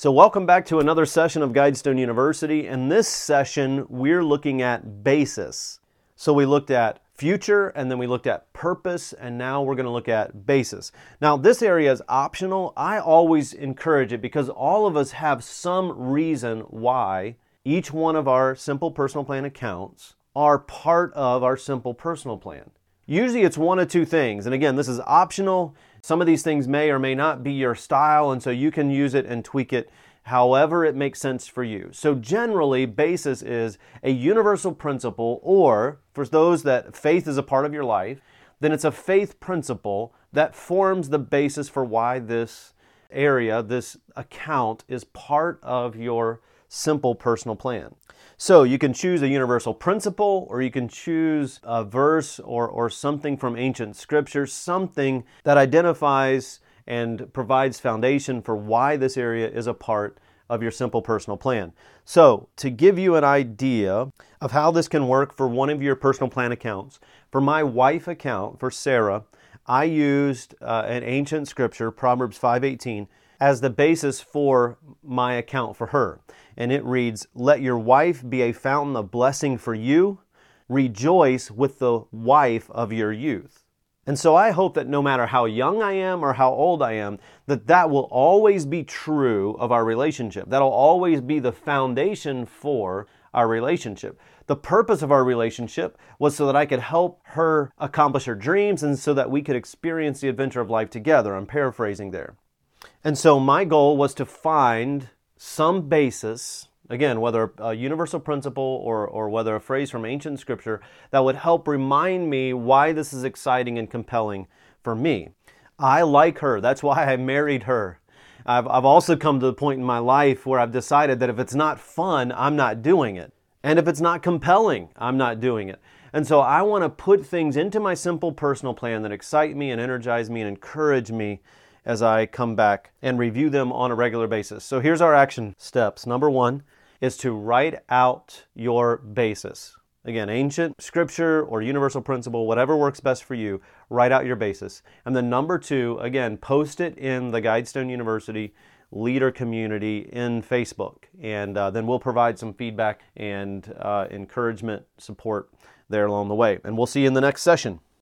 So welcome back to another session of Guidestone University. In this session, we're looking at basis. So we looked at future, and then we looked at purpose, and now we're going to look at basis. Now, this area is optional. I always encourage it because all of us have some reason why each one of our Simple Personal Plan accounts are part of our Simple Personal Plan. Usually it's one of two things, and again, this is optional. Some of these things may or may not be your style, and so you can use it and tweak it however it makes sense for you. So generally, basis is a universal principle, or for those that faith is a part of your life, then it's a faith principle that forms the basis for why this area, this account, is part of your Simple Personal Plan. So you can choose a universal principle, or you can choose a verse or something from ancient scripture, something that identifies and provides foundation for why this area is a part of your Simple Personal Plan. So to give you an idea of how this can work for one of your personal plan accounts, for my wife account, for Sarah, I used an ancient scripture, Proverbs 5:18, as the basis for my account for her. And it reads, "Let your wife be a fountain of blessing for you. Rejoice with the wife of your youth." And so I hope that no matter how young I am or how old I am, that will always be true of our relationship. That'll always be the foundation for our relationship. The purpose of our relationship was so that I could help her accomplish her dreams and so that we could experience the adventure of life together. I'm paraphrasing there. And so my goal was to find some basis, again, whether a universal principle or whether a phrase from ancient scripture, that would help remind me why this is exciting and compelling for me. I like her. That's why I married her. I've also come to the point in my life where I've decided that if it's not fun, I'm not doing it. And if it's not compelling, I'm not doing it. And so I want to put things into my Simple Personal Plan that excite me and energize me and encourage me as I come back and review them on a regular basis. So here's our action steps. Number one is to write out your basis. Again, ancient scripture or universal principle, whatever works best for you, write out your basis. And then number two, again, post it in the Guidestone University leader community in Facebook. And then we'll provide some feedback and encouragement, support there along the way. And we'll see you in the next session.